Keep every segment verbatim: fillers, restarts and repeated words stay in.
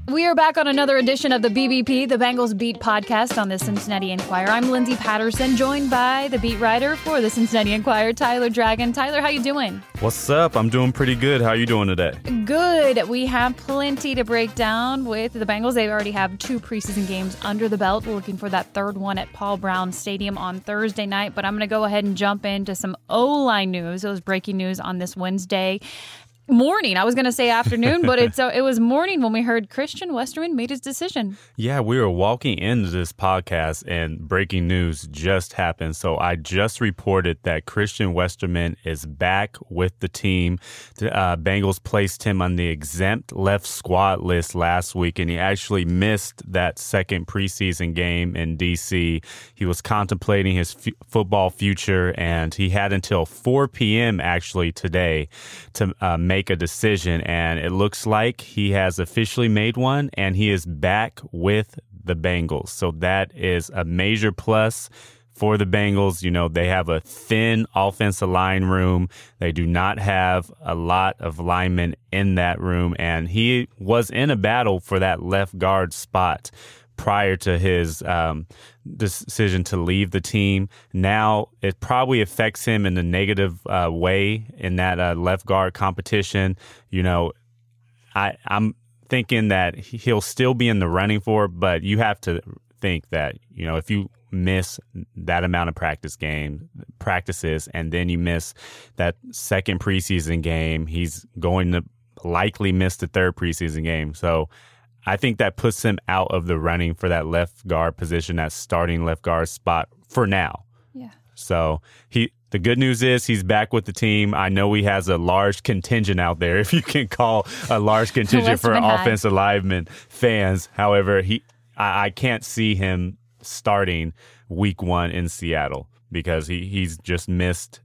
We are back on another edition of the B B P, the Bengals Beat podcast on the Cincinnati Enquirer. I'm Lindsay Patterson, joined by the beat writer for the Cincinnati Enquirer, Tyler Dragon. Tyler, how you doing? What's up? I'm doing pretty good. How are you doing today? Good. We have plenty to break down with the Bengals. They already have two preseason games under the belt. We're looking for that third one at Paul Brown Stadium on Thursday night. But I'm going to go ahead and jump into some O-line news. It was breaking news on this Wednesday morning. I was going to say afternoon, but it's uh, it was morning when we heard Christian Westerman made his decision. Yeah, we were walking into this podcast and breaking news just happened. So I just reported that Christian Westerman is back with the team. The uh, Bengals placed him on the exempt left squad list last week, and he actually missed that second preseason game in D C. He was contemplating his f- football future, and he had until four p.m. actually today to uh, make a decision, and it looks like he has officially made one, and he is back with the Bengals. So that is a major plus for the Bengals. You know, they have a thin offensive line room. They do not have a lot of linemen in that room, and he was in a battle for that left guard spot prior to his um, decision to leave the team. Now it probably affects him in a negative uh, way in that uh, left guard competition. You know, I, I'm thinking that he'll still be in the running for it, but you have to think that, you know, if you miss that amount of practice game practices and then you miss that second preseason game, he's going to likely miss the third preseason game. So I think that puts him out of the running for that left guard position, that starting left guard spot for now. Yeah. So he, the good news is he's back with the team. I know he has a large contingent out there, if you can call a large contingent for offensive lineman fans. However, he, I, I can't see him starting week one in Seattle because he, he's just missed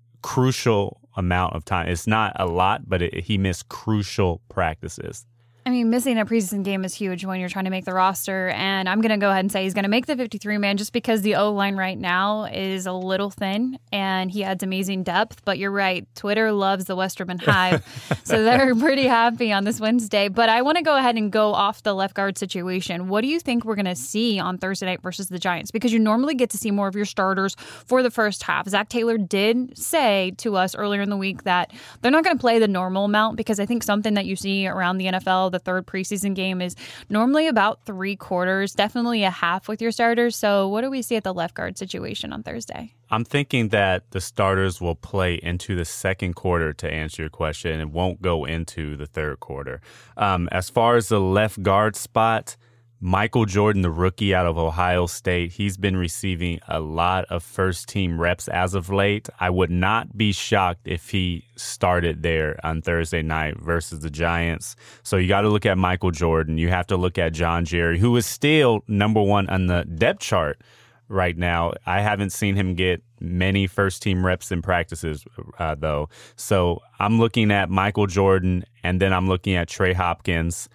crucial amount of time. It's not a lot, but it, he missed crucial practices. I mean, missing a preseason game is huge when you're trying to make the roster, and I'm going to go ahead and say he's going to make the fifty-three man just because the O-line right now is a little thin, and he adds amazing depth, but you're right, Twitter loves the Westerman Hive, so they're pretty happy on this Wednesday. But I want to go ahead and go off the left guard situation. What do you think we're going to see on Thursday night versus the Giants? Because you normally get to see more of your starters for the first half. Zac Taylor did say to us earlier in the week that they're not going to play the normal amount, because I think something that you see around the N F L, the third preseason game, is normally about three quarters, definitely a half with your starters. So what do we see at the left guard situation on Thursday? I'm thinking that the starters will play into the second quarter, to answer your question, and won't go into the third quarter. Um, as far as the left guard spot, Michael Jordan, the rookie out of Ohio State, he's been receiving a lot of first-team reps as of late. I would not be shocked if he started there on Thursday night versus the Giants. So you got to look at Michael Jordan. You have to look at John Jerry, who is still number one on the depth chart right now. I haven't seen him get many first-team reps in practices, uh, though. So I'm looking at Michael Jordan, and then I'm looking at Trey Hopkins.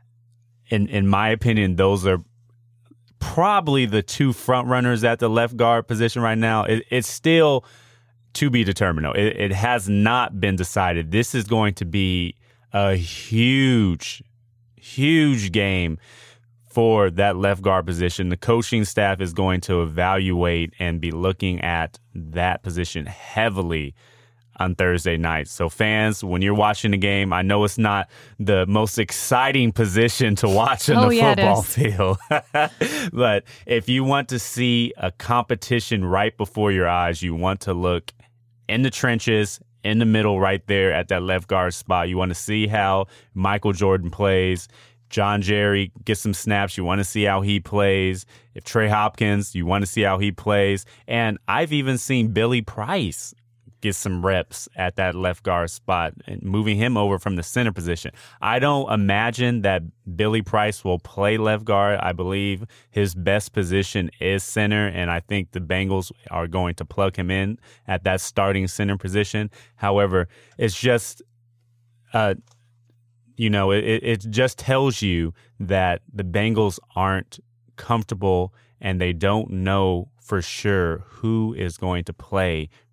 In in my opinion, those are probably the two front runners at the left guard position right now. It, it's still to be determined. It, it has not been decided. This is going to be a huge, huge game for that left guard position. The coaching staff is going to evaluate and be looking at that position heavily on Thursday night. So fans, when you're watching the game, I know it's not the most exciting position to watch on oh, the yeah, football field. But if you want to see a competition right before your eyes, you want to look in the trenches, in the middle right there at that left guard spot. You want to see how Michael Jordan plays. John Jerry gets some snaps. You want to see how he plays. If Trey Hopkins, you want to see how he plays. And I've even seen Billy Price get some reps at that left guard spot and moving him over from the center position. I don't imagine that Billy Price will play left guard. I believe his best position is center, and I think the Bengals are going to plug him in at that starting center position. However, it's just, uh, you know, it, it just tells you that the Bengals aren't comfortable and they don't know for sure who is going to play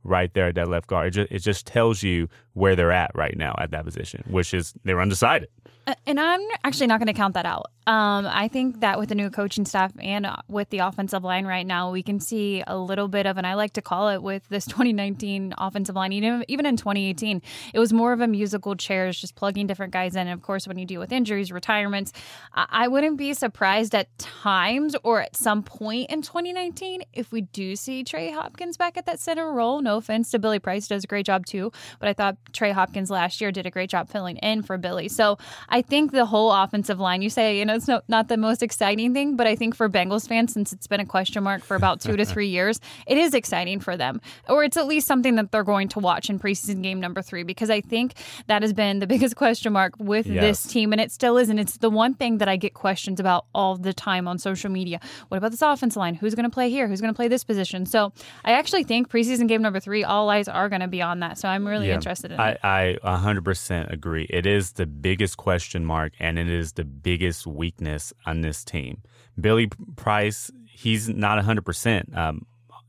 right there at that left guard. It just, it just tells you where they're at right now at that position, which is they're undecided. And I'm actually not going to count that out. Um, I think that with the new coaching staff and with the offensive line right now, we can see a little bit of, and I like to call it with this twenty nineteen offensive line, even, even in twenty eighteen, it was more of a musical chairs, just plugging different guys in. And of course, when you deal with injuries, retirements, I wouldn't be surprised at times or at some point in twenty nineteen if we do see Trey Hopkins back at that center role. No offense to Billy Price, does a great job too, but I thought Trey Hopkins last year did a great job filling in for Billy. So I think the whole offensive line, you say, you know, it's no, not the most exciting thing, but I think for Bengals fans, since it's been a question mark for about two to three years, it is exciting for them. Or it's at least something that they're going to watch in preseason game number three, because I think that has been the biggest question mark with yes. this team, and it still is. And it's the one thing that I get questions about all the time on social media. What about this offensive line? Who's going to play here? Who's going to play this position? So I actually think preseason game number three, all eyes are going to be on that. So I'm really yeah, interested in I, it. I one hundred percent agree. It is the biggest question mark, and it is the biggest weakness on this team. Billy Price, he's not one hundred percent um,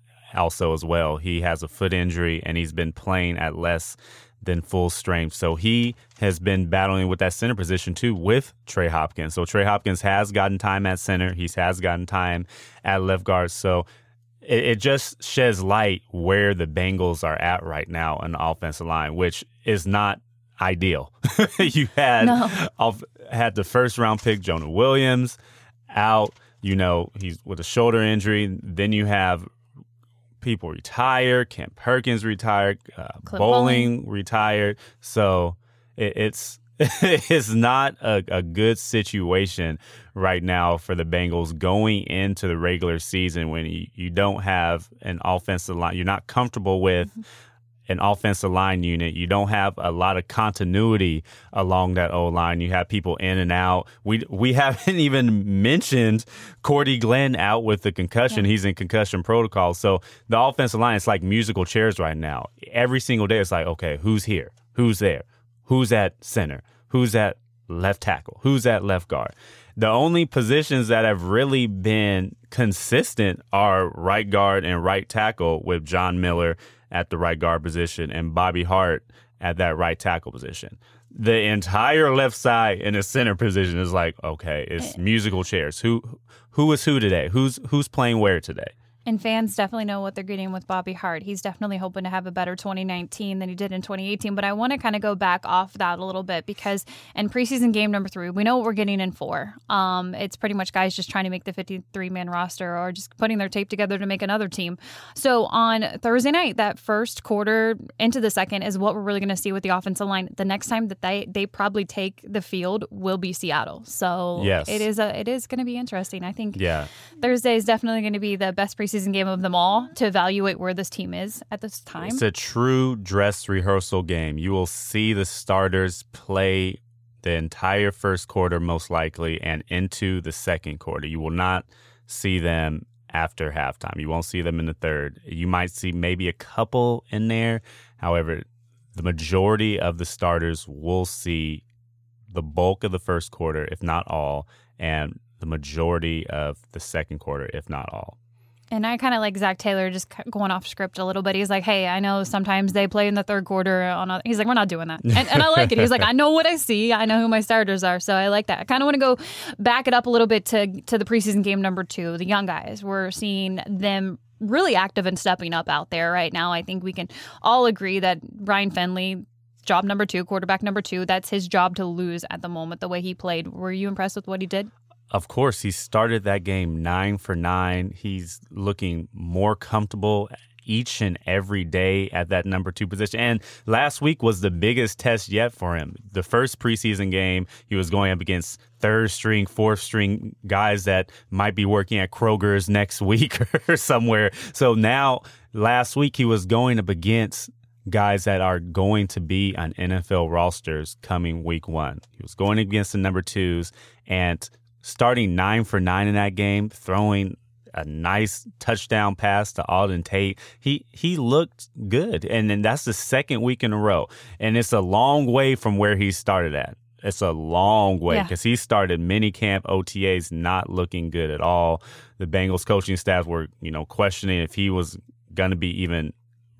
also as well. He has a foot injury, and he's been playing at less than full strength. So he has been battling with that center position too with Trey Hopkins. So Trey Hopkins has gotten time at center. He has gotten time at left guard. So it, it just sheds light where the Bengals are at right now on the offensive line, which is not ideal. You had no. off, had the first round pick, Jonah Williams, out. You know, he's with a shoulder injury. Then you have people retired. Kent Perkins retired. Uh, Bowling, Bowling retired. So it, it's it's not a, a good situation right now for the Bengals going into the regular season when you, you don't have an offensive line. You're not comfortable with mm-hmm. an offensive line unit. You don't have a lot of continuity along that O-line. You have people in and out. We we haven't even mentioned Cordy Glenn out with the concussion. Yeah. He's in concussion protocol. So the offensive line is like musical chairs right now. Every single day it's like, okay, who's here? Who's there? Who's at center? Who's at left tackle? Who's at left guard? The only positions that have really been consistent are right guard and right tackle, with John Miller at the right guard position and Bobby Hart at that right tackle position. The entire left side in the center position is like, okay, it's musical chairs. Who who is who today? Who's who's playing where today? And fans definitely know what they're getting with Bobby Hart. He's definitely hoping to have a better twenty nineteen than he did in twenty eighteen. But I want to kind of go back off that a little bit, because in preseason game number three, we know what we're getting in four. Um, it's pretty much guys just trying to make the fifty-three man roster or just putting their tape together to make another team. So on Thursday night, that first quarter into the second is what we're really going to see with the offensive line. The next time that they, they probably take the field will be Seattle. So yes. it is a it is going to be interesting. I think yeah. Thursday is definitely going to be the best preseason season game of them all to evaluate where this team is at this time. It's a true dress rehearsal game. You will see the starters play the entire first quarter most likely and into the second quarter. You will not see them after halftime. You won't see them in the third. You might see maybe a couple in there. However, the majority of the starters will see the bulk of the first quarter, if not all, and the majority of the second quarter, if not all. And I kind of like Zach Taylor just going off script a little bit. He's like, hey, I know sometimes they play in the third quarter. On a, he's like, we're not doing that. And, and I like it. He's like, I know what I see. I know who my starters are. So I like that. I kind of want to go back it up a little bit to, to the preseason game number two, the young guys. We're seeing them really active and stepping up out there right now. I think we can all agree that Ryan Finley, job number two, quarterback number two, that's his job to lose at the moment, the way he played. Were you impressed with what he did? Of course, he started that game nine for nine. He's looking more comfortable each and every day at that number two position. And last week was the biggest test yet for him. The first preseason game, he was going up against third string, fourth string guys that might be working at Kroger's next week or somewhere. So now, last week, he was going up against guys that are going to be on N F L rosters coming week one. He was going against the number twos and starting nine for nine in that game, throwing a nice touchdown pass to Alden Tate. He he looked good. And then that's the second week in a row. And it's a long way from where he started at. It's a long way because yeah. he started minicamp O T As not looking good at all. The Bengals coaching staff were, you know, questioning if he was going to be even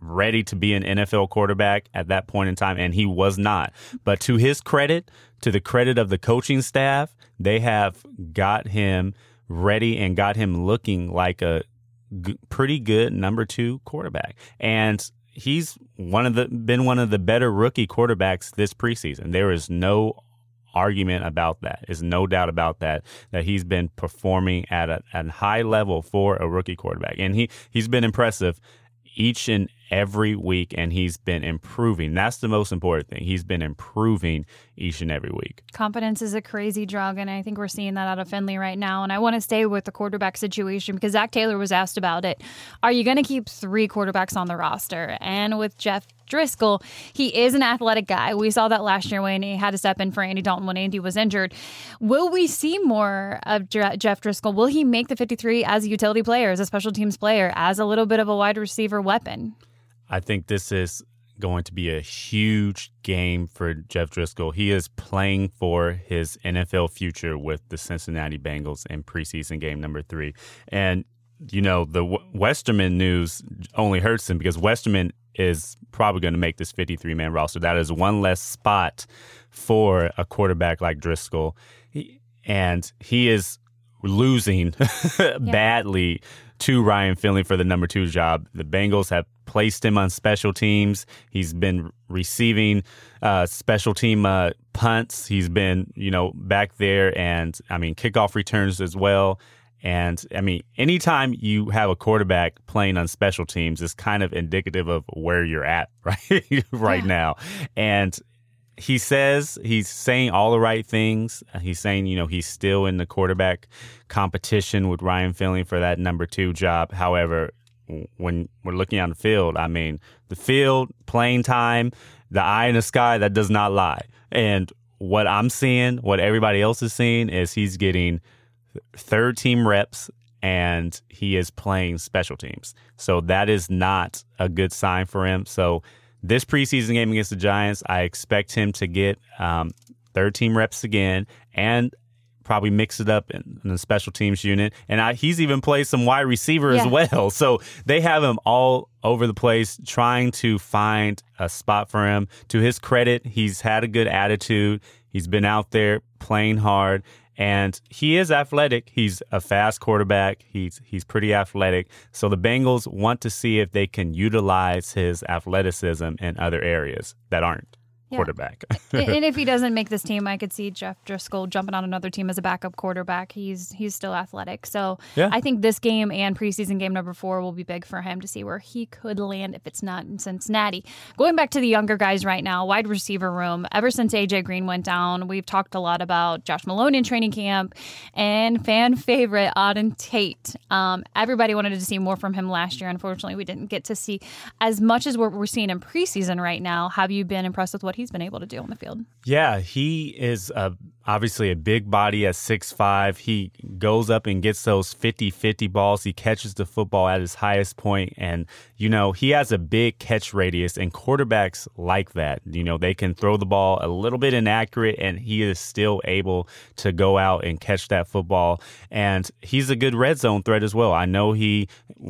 ready to be an N F L quarterback at that point in time, and he was not. But to his credit, to the credit of the coaching staff, they have got him ready and got him looking like a g- pretty good number two quarterback. And he's one of the been one of the better rookie quarterbacks this preseason. There is no argument about that. There's no doubt about that, that he's been performing at a, at a high level for a rookie quarterback. And he, he's been impressive each and every week, and he's been improving. That's the most important thing. He's been improving each and every week. Confidence is a crazy drug, and I think we're seeing that out of Finley right now. And I want to stay with the quarterback situation because Zach Taylor was asked about it. Are you going to keep three quarterbacks on the roster? And with Jeff Driscoll, he is an athletic guy. We saw that last year when he had to step in for Andy Dalton when Andy was injured. Will we see more of Jeff Driscoll? Will he make the fifty-three as a utility player, as a special teams player, as a little bit of a wide receiver weapon? I think this is going to be a huge game for Jeff Driscoll. He is playing for his N F L future with the Cincinnati Bengals in preseason game number three. And, you know, the Westerman news only hurts him because Westerman is probably going to make this fifty-three man roster. That is one less spot for a quarterback like Driscoll. He, and he is losing yeah. badly to Ryan Finley for the number two job. The Bengals have placed him on special teams. He's been receiving uh, special team uh, punts. He's been, you know, back there and, I mean, kickoff returns as well. And, I mean, anytime you have a quarterback playing on special teams, it's kind of indicative of where you're at right, right yeah. now. And he says he's saying all the right things. He's saying, you know, he's still in the quarterback competition with Ryan Finley for that number two job. However, when we're looking on the field, I mean, the field, playing time, the eye in the sky, that does not lie. And what I'm seeing, what everybody else is seeing, is he's getting third team reps and he is playing special teams. So that is not a good sign for him. So this preseason game against the Giants, I expect him to get um, third team reps again and probably mix it up in, in the special teams unit. And I, he's even played some wide receiver yeah. as well. So they have him all over the place trying to find a spot for him. To his credit, he's had a good attitude. He's been out there playing hard. And he is athletic. He's a fast quarterback. He's he's pretty athletic. So the Bengals want to see if they can utilize his athleticism in other areas that aren't yeah. quarterback. And if he doesn't make this team, I could see Jeff Driscoll jumping on another team as a backup quarterback. He's he's still athletic. So yeah. I think this game and preseason game number four will be big for him to see where he could land if it's not in Cincinnati. Going back to the younger guys right now, wide receiver room, ever since A J Green went down, we've talked a lot about Josh Malone in training camp and fan favorite Auden Tate. Um, everybody wanted to see more from him last year. Unfortunately, we didn't get to see as much as what we're seeing in preseason right now. Have you been impressed with what he's been able to do on the field? Yeah, he is a, obviously a big body at six five. He goes up and gets those fifty-fifty balls. He catches the football at his highest point. And, you know, he has a big catch radius, and quarterbacks like that. You know, they can throw the ball a little bit inaccurate, and he is still able to go out and catch that football. And he's a good red zone threat as well. I know he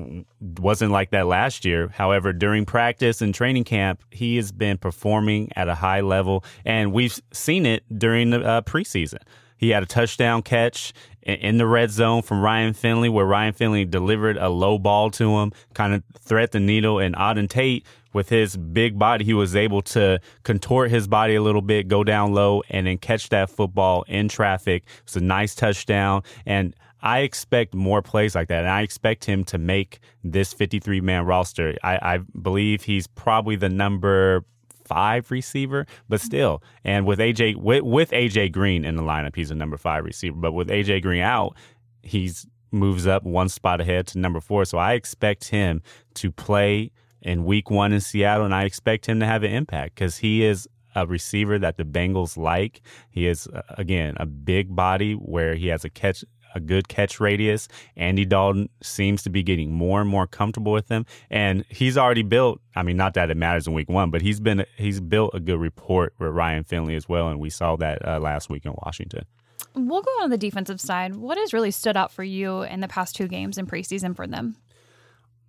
wasn't like that last year. However, during practice and training camp, he has been performing at a high level, and we've seen it during the uh, preseason. He had a touchdown catch in the red zone from Ryan Finley, where Ryan Finley delivered a low ball to him, kind of thread the needle. And Auden Tate, with his big body, he was able to contort his body a little bit, go down low, and then catch that football in traffic. It was a nice touchdown. And I expect more plays like that, and I expect him to make this fifty-three man roster. I, I believe he's probably the number five receiver, but still. And with A J with, with A J Green in the lineup, he's a number five receiver. But with A J Green out, he's moves up one spot ahead to number four. So I expect him to play in week one in Seattle, and I expect him to have an impact because he is a receiver that the Bengals like. He is, again, a big body where he has a catch a good catch radius. Andy Dalton seems to be getting more and more comfortable with him. And he's already built, I mean, not that it matters in week one, but he's been he's built a good rapport with Ryan Finley as well. And we saw that uh, last week in Washington. We'll go on the defensive side. What has really stood out for you in the past two games in preseason for them?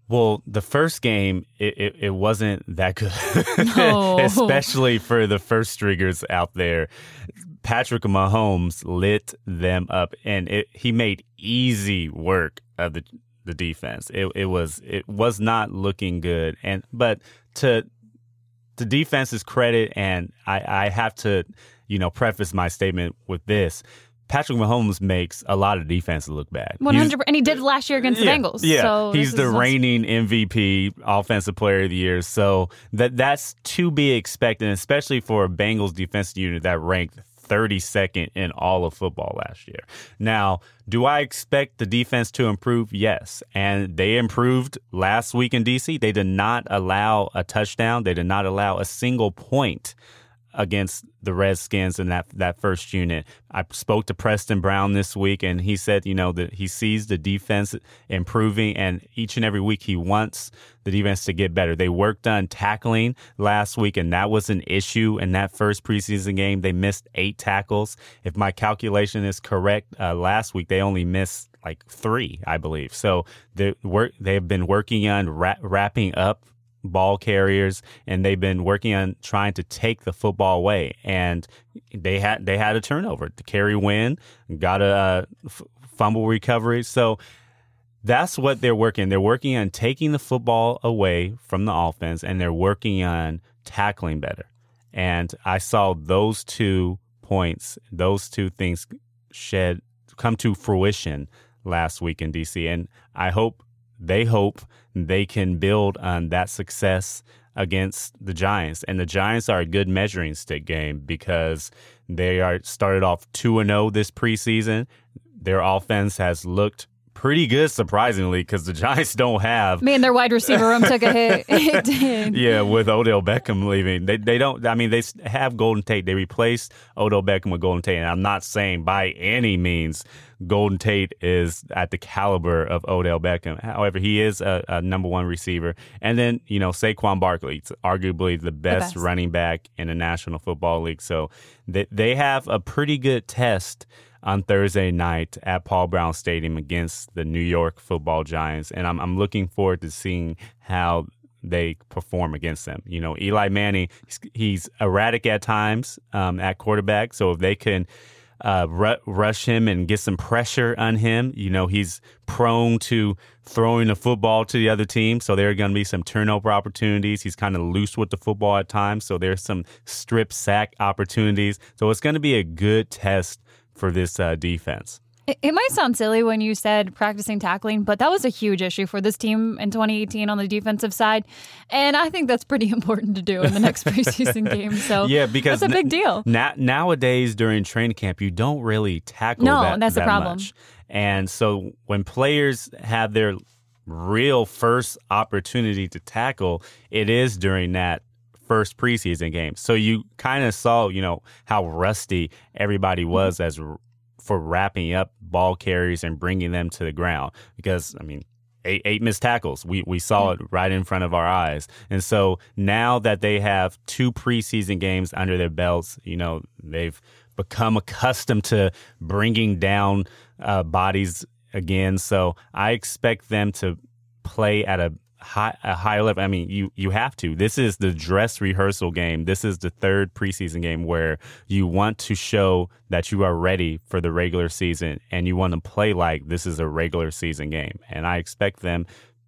Well, the first game, it, it, it wasn't that good, No. especially for the first stringers out there. Patrick Mahomes lit them up, and it, he made easy work of the the defense. It, it was it was not looking good, and but to the defense's credit, and I, I have to, you know, preface my statement with this. Patrick Mahomes makes a lot of defenses look bad. one hundred percent, and he did last year against the yeah, Bengals. Yeah, so he's the is, reigning M V P, Offensive Player of the Year. So that that's to be expected, especially for a Bengals defensive unit that ranked thirty-second in all of football last year. Now, do I expect the defense to improve? Yes. And they improved last week in D C. They did not allow a touchdown. They did not allow a single point against the Redskins in that, that first unit. I spoke to Preston Brown this week, and he said, you know, that he sees the defense improving, and each and every week he wants the defense to get better. They worked on tackling last week, and that was an issue in that first preseason game. They missed eight tackles. If my calculation is correct, uh, last week they only missed like three, I believe. So they work, they've been working on ra- wrapping up ball carriers, and they've been working on trying to take the football away. And they had they had a turnover. The carry win, got a uh, f- fumble recovery. So that's what they're working. They're working on taking the football away from the offense, and they're working on tackling better. And I saw those two points, those two things shed come to fruition last week in D C. And I hope they hope they can build on that success against the Giants. And the Giants are a good measuring stick game because they are started off two and oh this preseason. Their offense has looked pretty good, surprisingly, because the Giants don't have. Man, their wide receiver room took a hit. It did. Yeah, with Odell Beckham leaving. They they don't, I mean, they have Golden Tate. They replaced Odell Beckham with Golden Tate. And I'm not saying by any means Golden Tate is at the caliber of Odell Beckham. However, he is a, a number one receiver. And then, you know, Saquon Barkley, it's arguably the best, the best running back in the National Football League. So they, they have a pretty good test on Thursday night at Paul Brown Stadium against the New York Football Giants. And I'm, I'm looking forward to seeing how they perform against them. You know, Eli Manning, he's, he's erratic at times um, at quarterback. So if they can uh, r- rush him and get some pressure on him, you know, he's prone to throwing the football to the other team. So there are going to be some turnover opportunities. He's kind of loose with the football at times. So there's some strip sack opportunities. So it's going to be a good test for this uh, defense. It, it might sound silly when you said practicing tackling, but that was a huge issue for this team in twenty eighteen on the defensive side. And I think that's pretty important to do in the next preseason game. So yeah, because that's a big deal. Na- nowadays during training camp, you don't really tackle no, that, that's that the problem. much. And so when players have their real first opportunity to tackle, it is during that first preseason game. So you kind of saw, you know, how rusty everybody was as r- for wrapping up ball carries and bringing them to the ground. Because, I mean, eight, eight missed tackles. We we saw it right in front of our eyes. And so now that they have two preseason games under their belts, you know, they've become accustomed to bringing down uh, bodies again. So I expect them to play at a High, a higher level. I mean, you, you have to. This is the dress rehearsal game. This is the third preseason game where you want to show that you are ready for the regular season and you want to play like this is a regular season game. And I expect them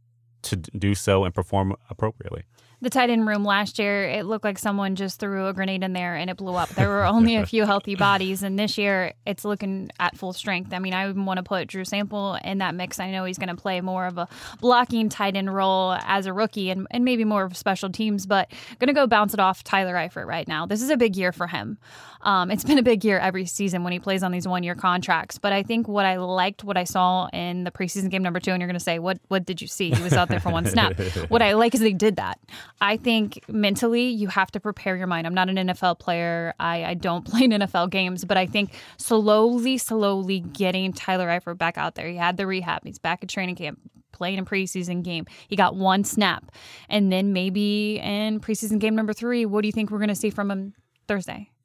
to do so and perform appropriately. The tight end room last year, it looked like someone just threw a grenade in there and it blew up. There were only a few healthy bodies, and this year it's looking at full strength. I mean, I even want to put Drew Sample in that mix. I know he's going to play more of a blocking tight end role as a rookie and, and maybe more of special teams, but going to go bounce it off Tyler Eifert right now. This is a big year for him. Um, it's been a big year every season when he plays on these one-year contracts, but I think what I liked, what I saw in the preseason game number two, and you're going to say, what, what did you see? He was out there for one snap. What I like is they did that. I think mentally you have to prepare your mind. I'm not an N F L player. I, I don't play in N F L games, but I think slowly, slowly getting Tyler Eifert back out there. He had the rehab. He's back at training camp, playing a preseason game. He got one snap. And then maybe in preseason game number three, what do you think we're going to see from him Thursday?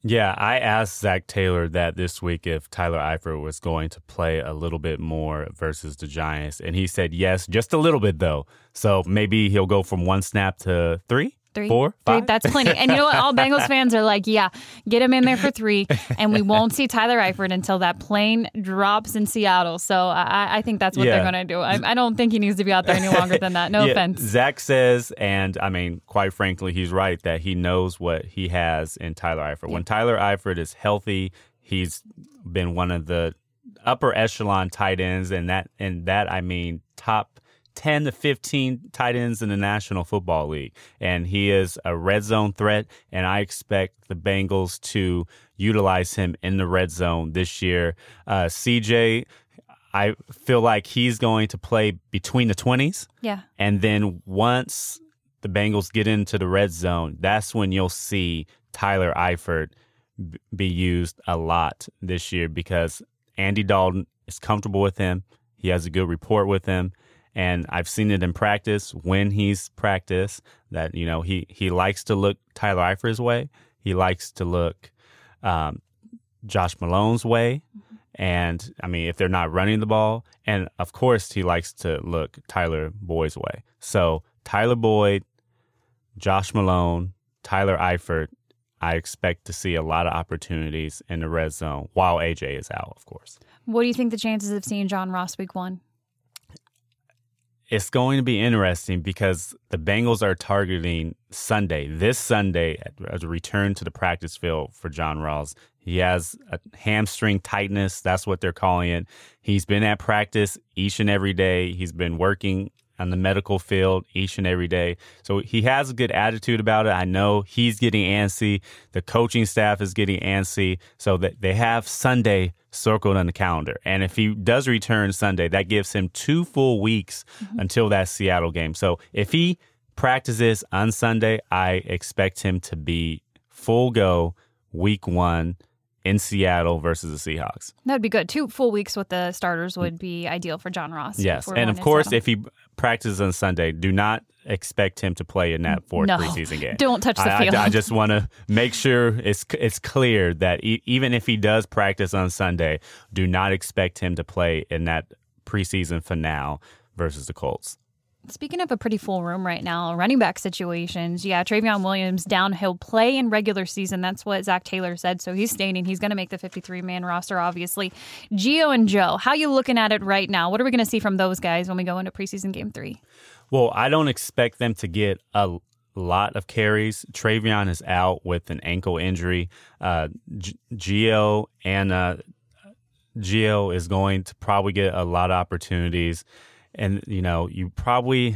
Yeah, I asked Zach Taylor that this week if Tyler Eifert was going to play a little bit more versus the Giants, and he said yes, just a little bit though. So maybe he'll go from one snap to three. Three, Four, three, five? that's plenty. And you know what? All Bengals fans are like, yeah, get him in there for three, and we won't see Tyler Eifert until that plane drops in Seattle. So I, I think that's what yeah. they're going to do. I, I don't think he needs to be out there any longer than that. No yeah, offense. Zach says, and I mean, quite frankly, he's right, that he knows what he has in Tyler Eifert. Yeah. When Tyler Eifert is healthy, he's been one of the upper echelon tight ends, and that, and that I mean top ten to fifteen tight ends in the National Football League. And he is a red zone threat, and I expect the Bengals to utilize him in the red zone this year. Uh, C J, I feel like he's going to play between the twenties. Yeah. And then once the Bengals get into the red zone, that's when you'll see Tyler Eifert b- be used a lot this year because Andy Dalton is comfortable with him. He has a good rapport with him. And I've seen it in practice when he's practiced that, you know, he, he likes to look Tyler Eifert's way. He likes to look um, Josh Malone's way. Mm-hmm. And, I mean, if they're not running the ball. And, of course, he likes to look Tyler Boyd's way. So, Tyler Boyd, Josh Malone, Tyler Eifert, I expect to see a lot of opportunities in the red zone while A J is out, of course. What do you think the chances of seeing John Ross week one? It's going to be interesting because the Bengals are targeting Sunday, this Sunday, as a return to the practice field for John Ross. He has a hamstring tightness. That's what they're calling it. He's been at practice each and every day. He's been working on the medical field each and every day. So he has a good attitude about it. I know he's getting antsy. The coaching staff is getting antsy. So that they have Sunday circled on the calendar. And if he does return Sunday, that gives him two full weeks mm-hmm. until that Seattle game. So if he practices on Sunday, I expect him to be full go week one in Seattle versus the Seahawks. That'd be good. Two full weeks with the starters would be ideal for John Ross. Yes. And of course, if he practices on Sunday, do not expect him to play in that fourth no, preseason game. Don't touch the I, field. I, I just want to make sure it's it's clear that e- even if he does practice on Sunday, do not expect him to play in that preseason finale versus the Colts. Speaking of a pretty full room right now, running back situations, yeah, Travion Williams down, he'll play in regular season. That's what Zach Taylor said. So he's stating he's going to make the fifty-three man roster, obviously. Gio and Joe, how you looking at it right now? What are we going to see from those guys when we go into preseason game three? Well, I don't expect them to get a lot of carries. Travion is out with an ankle injury. Uh, G- Gio and uh, Gio is going to probably get a lot of opportunities. And, you know, you probably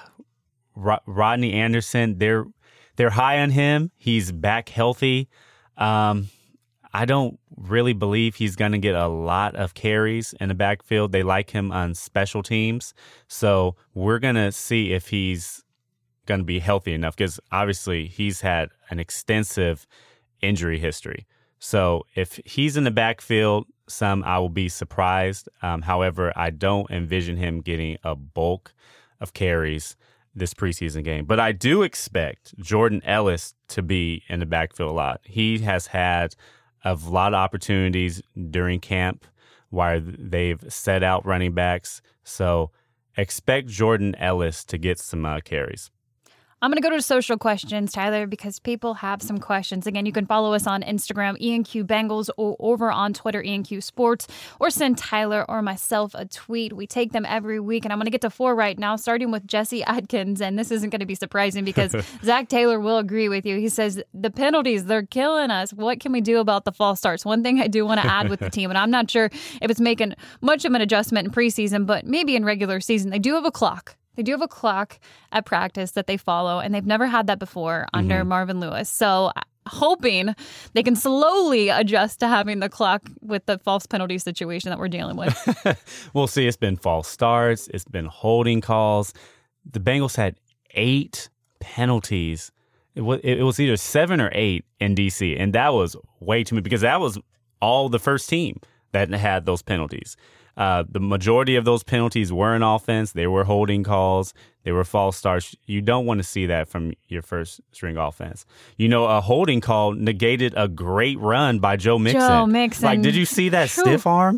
Rodney Anderson, they're they're high on him. He's back healthy. Um, I don't really believe he's going to get a lot of carries in the backfield. They like him on special teams. So we're going to see if he's going to be healthy enough because obviously he's had an extensive injury history. So if he's in the backfield, some I will be surprised. Um, however, I don't envision him getting a bulk of carries this preseason game. But I do expect Jordan Ellis to be in the backfield a lot. He has had a lot of opportunities during camp where they've set out running backs. So expect Jordan Ellis to get some uh, carries. I'm going to go to social questions, Tyler, because people have some questions. Again, you can follow us on Instagram, E N Q Bengals, or over on Twitter, E N Q Sports, or send Tyler or myself a tweet. We take them every week, and I'm going to get to four right now, starting with Jesse Adkins, and this isn't going to be surprising because Zach Taylor will agree with you. He says, the penalties, they're killing us. What can we do about the false starts? One thing I do want to add with the team, and I'm not sure if it's making much of an adjustment in preseason, but maybe in regular season, they do have a clock. They do have a clock at practice that they follow, and they've never had that before under mm-hmm. Marvin Lewis. So hoping they can slowly adjust to having the clock with the false penalty situation that we're dealing with. We'll see. It's been false starts. It's been holding calls. The Bengals had eight penalties. It was, it was either seven or eight in D C, and that was way too many because that was all the first team. that had those penalties. Uh, the majority of those penalties were in offense. They were holding calls. They were false starts. You don't want to see that from your first string offense. You know, a holding call negated a great run by Joe Mixon. Joe Mixon. Like, did you see that True. stiff arm?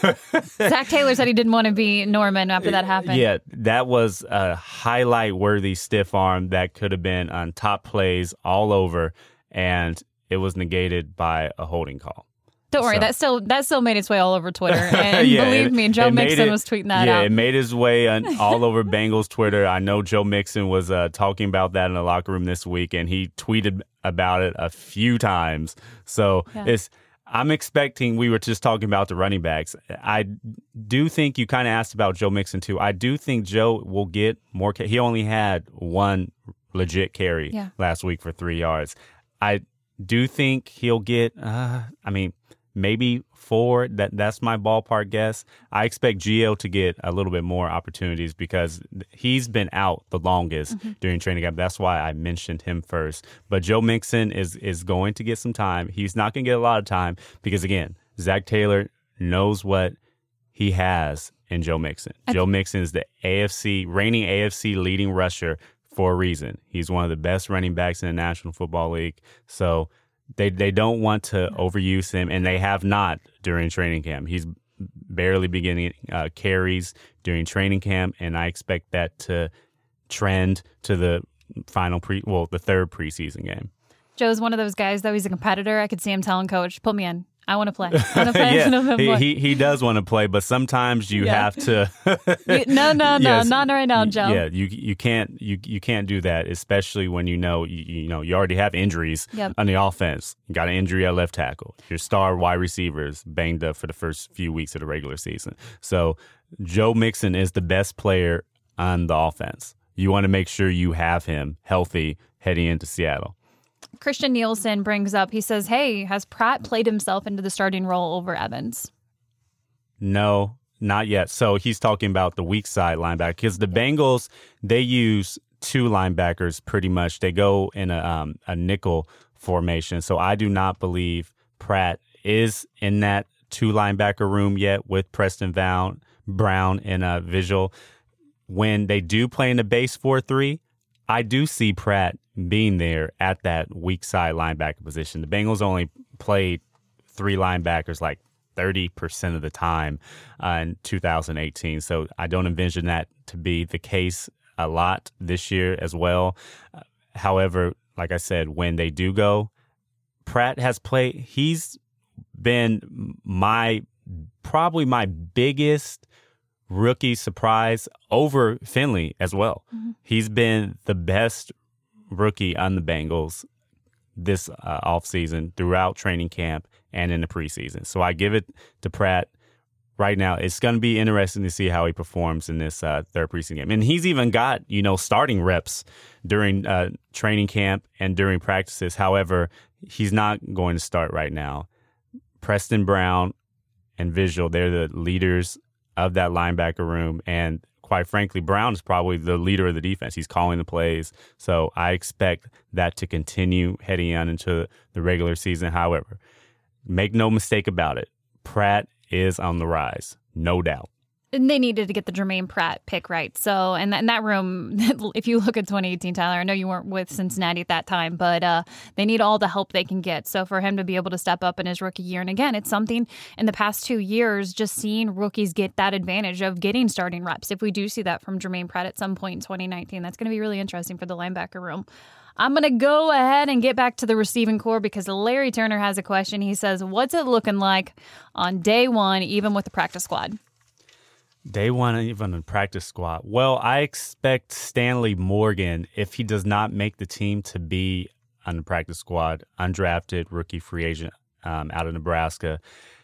Zach Taylor said he didn't want to be Norman after that happened. Yeah, that was a highlight-worthy stiff arm that could have been on top plays all over, and it was negated by a holding call. Don't worry, So- that still that still made its way all over Twitter. And Yeah, believe it- me, Joe it made Mixon it- was tweeting that yeah, out. it made its way on, all over Bengals Twitter. I know Joe Mixon was uh, talking about that in the locker room this week, and he tweeted about it a few times. So Yeah. it's I'm expecting, we were just talking about the running backs. I do think you kind of asked about Joe Mixon too. I do think Joe will get more. Ca- he only had one legit carry Yeah. last week for three yards. I do think he'll get, uh, I mean, maybe four. That that's my ballpark guess. I expect Gio to get a little bit more opportunities because he's been out the longest Mm-hmm. during training camp. That's why I mentioned him first. But Joe Mixon is is going to get some time. He's not going to get a lot of time because, again, Zach Taylor knows what he has in Joe Mixon. Joe Mixon is the A F C reigning A F C leading rusher for a reason. He's one of the best running backs in the National Football League. So They they don't want to overuse him, and they have not during training camp. He's barely beginning uh, carries during training camp, and I expect that to trend to the final pre well the third preseason game. Joe's one of those guys, though. He's a competitor. I could see him telling coach, "Put me in. I want to play. I want to play." yeah, he, he he does want to play, but sometimes you Yeah. have to. You- no, no, no, Yes. not right now, Joe. Yeah, you you can't you you can't do that, especially when you know you, you know you already have injuries Yep. on the offense. You got an injury at left tackle. Your star wide receivers banged up for the first few weeks of the regular season. So Joe Mixon is the best player on the offense. You want to make sure you have him healthy heading into Seattle. Christian Nielsen brings up, he says, hey, has Pratt played himself into the starting role over Evans? No, not yet. So he's talking about the weak side linebacker because the Bengals, they use two linebackers pretty much. They go in a, um, a nickel formation. So I do not believe Pratt is in that two linebacker room yet with Preston Brown, Brown and uh, Visual. When they do play in the base four three, I do see Pratt being there at that weak side linebacker position. The Bengals only played three linebackers like thirty percent of the time uh, in two thousand eighteen. So I don't envision that to be the case a lot this year as well. Uh, however, like I said, when they do go, Pratt has played, he's been my, probably my biggest rookie surprise over Finley as well. Mm-hmm. He's been the best rookie on the Bengals this uh, offseason throughout training camp and in the preseason. So I give it to Pratt right now. It's going to be interesting to see how he performs in this uh, third preseason game. And he's even got, you know, starting reps during uh, training camp and during practices. However, he's not going to start right now. Preston Brown and Visual, they're the leaders of that linebacker room. And quite frankly, Brown is probably the leader of the defense. He's calling the plays. So I expect that to continue heading on into the regular season. However, make no mistake about it, Pratt is on the rise, no doubt. And they needed to get the Jermaine Pratt pick right. So, and that, in that room, if you look at twenty eighteen, Tyler, I know you weren't with Cincinnati at that time, but uh, they need all the help they can get. So for him to be able to step up in his rookie year, and again, it's something in the past two years, just seeing rookies get that advantage of getting starting reps. If we do see that from Jermaine Pratt at some point in twenty nineteen, that's going to be really interesting for the linebacker room. I'm going to go ahead and get back to the receiving core because Larry Turner has a question. He says, what's it looking like on day one, even with the practice squad? Day one, even in practice squad. Well, I expect Stanley Morgan, if he does not make the team, to be on the practice squad, undrafted rookie free agent um, out of Nebraska.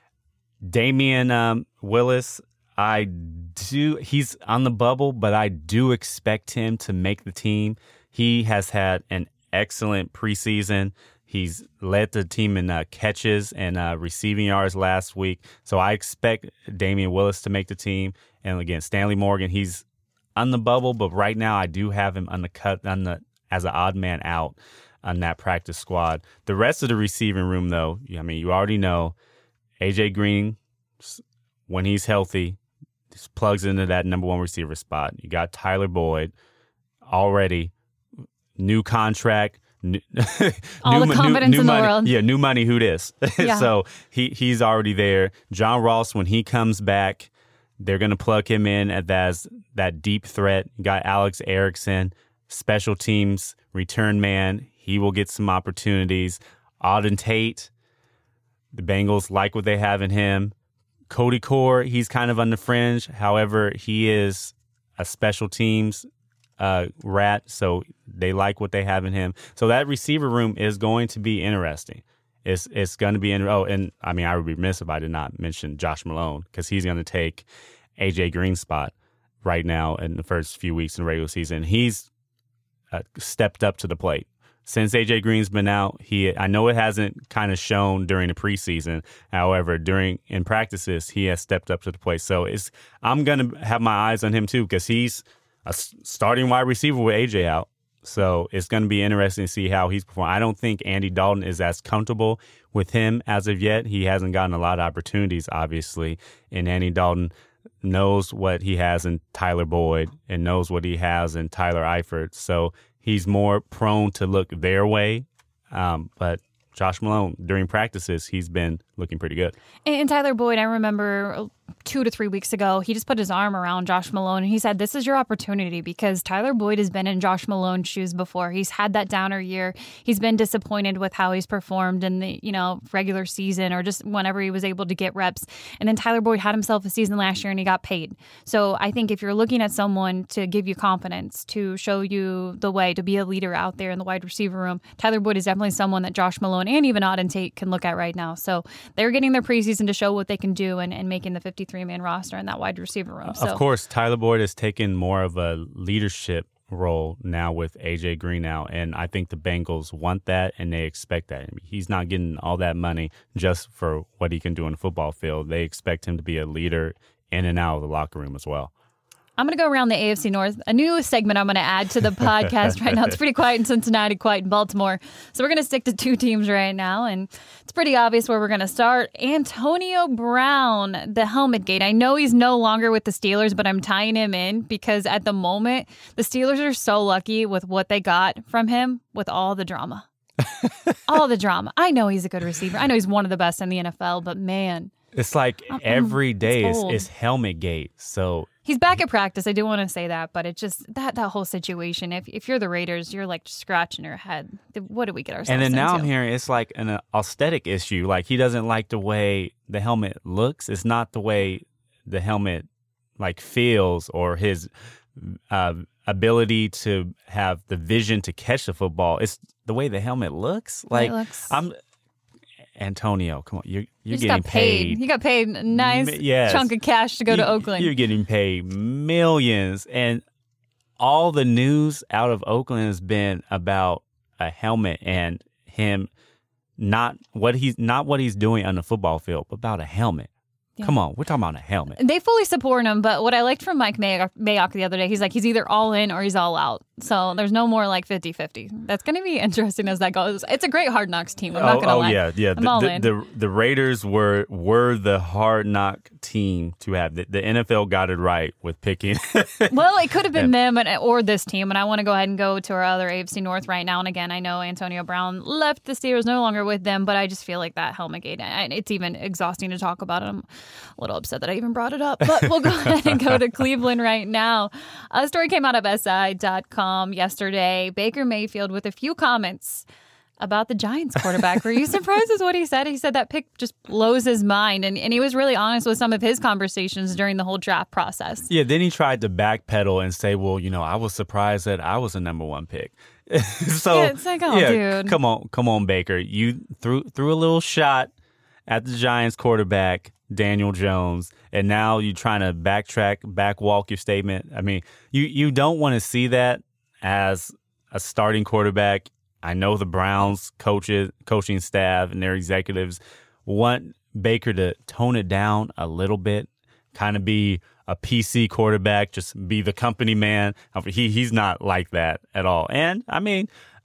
Damian um, Willis, I do. He's on the bubble, but I do expect him to make the team. He has had an excellent preseason. He's led the team in uh, catches and uh, receiving yards last week. So I expect Damian Willis to make the team. And again, Stanley Morgan, he's on the bubble, but right now I do have him on the cut on the as an odd man out on that practice squad. The rest of the receiving room, though, I mean, you already know A J Green when he's healthy, just plugs into that number one receiver spot. You got Tyler Boyd already, new contract. New, All new, the confidence new, new in money. the world. Yeah, new money, who dis? Yeah. So he, he's already there. John Ross, when he comes back, they're going to plug him in at that, that deep threat. You got Alex Erickson, special teams, return man. He will get some opportunities. Auden Tate, the Bengals like what they have in him. Cody Core, he's kind of on the fringe. However, he is a special teams uh, rat, so they like what they have in him. So that receiver room is going to be interesting. It's it's going to be in. Oh, and I mean, I would be remiss if I did not mention Josh Malone, because he's going to take A J Green's spot right now in the first few weeks in the regular season. He's uh, stepped up to the plate. Since A J Green's been out, he I know it hasn't kind of shown during the preseason. However, during in practices, he has stepped up to the plate. So it's I'm going to have my eyes on him too, because he's a starting wide receiver with A J out. So it's going to be interesting to see how he's performing. I don't think Andy Dalton is as comfortable with him as of yet. He hasn't gotten a lot of opportunities, obviously. And Andy Dalton knows what he has in Tyler Boyd and knows what he has in Tyler Eifert. So he's more prone to look their way. Um, but Josh Malone, during practices, he's been looking pretty good. And Tyler Boyd, I remember two to three weeks ago, he just put his arm around Josh Malone and he said, this is your opportunity, because Tyler Boyd has been in Josh Malone's shoes before. He's had that downer year. He's been disappointed with how he's performed in the, you know, regular season or just whenever he was able to get reps. And then Tyler Boyd had himself a season last year and he got paid. So I think if you're looking at someone to give you confidence, to show you the way, to be a leader out there in the wide receiver room, Tyler Boyd is definitely someone that Josh Malone and even Auden Tate can look at right now. So they're getting their preseason to show what they can do and, and making the fifty-three man roster in that wide receiver room. So. Of course, Tyler Boyd has taken more of a leadership role now with A J Green out, and I think the Bengals want that and they expect that. I mean, he's not getting all that money just for what he can do on the football field. They expect him to be a leader in and out of the locker room as well. I'm going to go around the A F C North. A new segment I'm going to add to the podcast right now. It's pretty quiet in Cincinnati, quiet in Baltimore. So we're going to stick to two teams right now. And it's pretty obvious where we're going to start. Antonio Brown, the helmet gate. I know he's no longer with the Steelers, but I'm tying him in because at the moment, the Steelers are so lucky with what they got from him with all the drama. all the drama. I know he's a good receiver. I know he's one of the best in the N F L, but man. It's like I'm, every day is, old. is helmet gate. So he's back at practice. I do want to say that, but it just that that whole situation. If if you're the Raiders, you're like scratching your head. What did we get ourselves into? And then now into? I'm hearing it's like an aesthetic issue. Like he doesn't like the way the helmet looks. It's not the way the helmet like feels or his uh, ability to have the vision to catch the football. It's the way the helmet looks. Like it looks... I'm. Antonio, come on, you're you're you getting got paid. paid. You got paid a nice yes. chunk of cash to go you, to Oakland. You're getting paid millions, and all the news out of Oakland has been about a helmet and him not what he's not what he's doing on the football field, but about a helmet. Yeah. Come on, we're talking about a helmet. They fully support him, but what I liked from Mike Mayock, Mayock the other day, he's like, he's either all in or he's all out. So there's no more like fifty-fifty. That's going to be interesting as that goes. It's a great Hard Knocks team. I'm oh, not going to oh, lie. Oh, yeah, yeah. I'm the, all the, in. The, the Raiders were were the Hard Knock team to have. The, the N F L got it right with picking. Well, it could have been yeah. them and, or this team, and I want to go ahead and go to our other A F C North right now. And again, I know Antonio Brown left the Steelers, no longer with them, but I just feel like that helmet gate, it's even exhausting to talk about it. I'm a little upset that I even brought it up, but we'll go ahead and go to Cleveland right now. A story came out of S I dot com yesterday. Baker Mayfield with a few comments about the Giants quarterback. Were you surprised with what he said? He said that pick just blows his mind, and, and he was really honest with some of his conversations during the whole draft process. Yeah, then he tried to backpedal and say, well, you know, I was surprised that I was a number one pick. so yeah, it's like, oh, yeah, dude. Come on, come on, Baker. You threw threw a little shot at the Giants quarterback, Daniel Jones, and now you're trying to backtrack, backwalk your statement. I mean, you, you don't want to see that as a starting quarterback. I know the Browns coaches, coaching staff and their executives want Baker to tone it down a little bit, kind of be a P C quarterback, just be the company man. He He's not like that at all. And, I mean,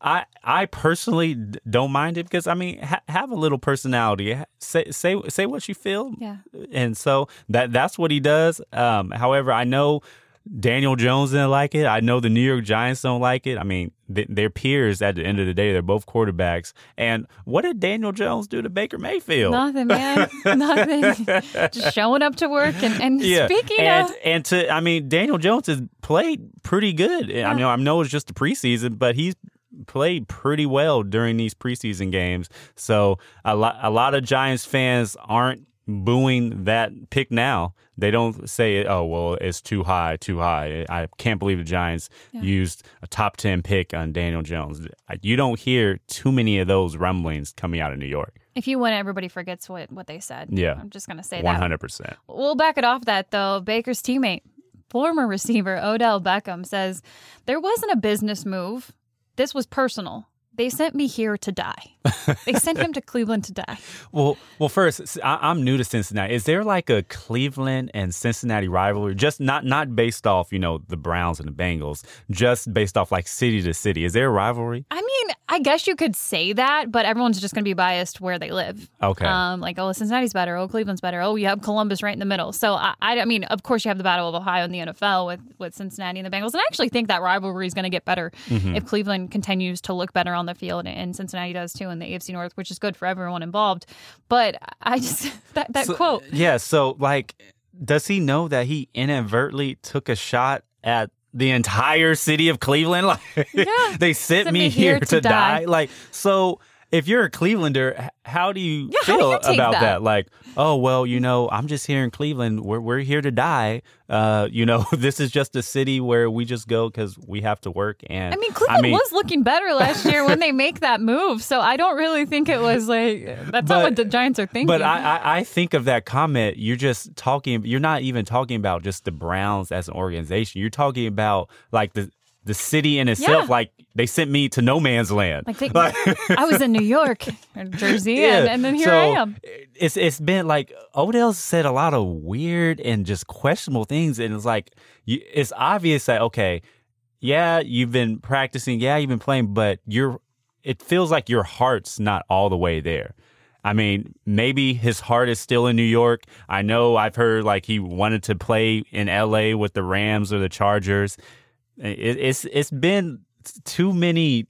I I personally don't mind it because I mean ha- have a little personality. Say say say what you feel. Yeah. And so that that's what he does. Um, however, I know Daniel Jones didn't like it. I know the New York Giants don't like it. I mean, th- they're peers at the end of the day. They're both quarterbacks. And what did Daniel Jones do to Baker Mayfield? Nothing, man. Nothing. Just showing up to work. And, and yeah. speaking and, of... And to, I mean, Daniel Jones has played pretty good. Yeah. I mean, I know it's just the preseason, but he's played pretty well during these preseason games. So a lot, a lot of Giants fans aren't booing that pick now. They don't say, oh, well, it's too high, too high. I can't believe the Giants yeah. used a top ten pick on Daniel Jones. You don't hear too many of those rumblings coming out of New York. If you win, everybody forgets what, what they said. Yeah. I'm just going to say that. one hundred percent. We'll back it off that, though. Baker's teammate, former receiver Odell Beckham, says there wasn't a business move. This was personal. They sent me here to die. They sent him to Cleveland to die. Well, well, first, I, I'm new to Cincinnati. Is there like a Cleveland and Cincinnati rivalry? Just not not based off, you know, the Browns and the Bengals, just based off like city to city. Is there a rivalry? I mean, I guess you could say that, but everyone's just going to be biased where they live. Okay. Um, like, oh, Cincinnati's better. Oh, Cleveland's better. Oh, you have Columbus right in the middle. So, I, I, I mean, of course, you have the Battle of Ohio in the N F L with, with Cincinnati and the Bengals. And I actually think that rivalry is going to get better mm-hmm. if Cleveland continues to look better on the field, and Cincinnati does too in the A F C North, which is good for everyone involved. But I just, that, that so, quote. Yeah. So, like, does he know that he inadvertently took a shot at the entire city of Cleveland? Like, yeah. they sent, sent me, me here, here to, to die. die. Like, so if you're a Clevelander, how do you yeah, feel do you about that? that? Like, oh, well, you know, I'm just here in Cleveland. We're we're here to die. Uh, you know, this is just a city where we just go because we have to work. And I mean, Cleveland I mean, was looking better last year when they make that move. So I don't really think it was like, that's but, not what the Giants are thinking. But I, I, I think of that comment, you're just talking, you're not even talking about just the Browns as an organization. You're talking about like the, the city in itself, yeah. like they sent me to no man's land. Like they, I was in New York or Jersey, yeah. and, and then here so I am. It's it's been like Odell said a lot of weird and just questionable things, and it's like you, it's obvious that okay, yeah, you've been practicing, yeah, you've been playing, but you're. It feels like your heart's not all the way there. I mean, maybe his heart is still in New York. I know I've heard like he wanted to play in L A with the Rams or the Chargers. It, it's it's been too many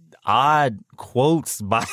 odd quotes by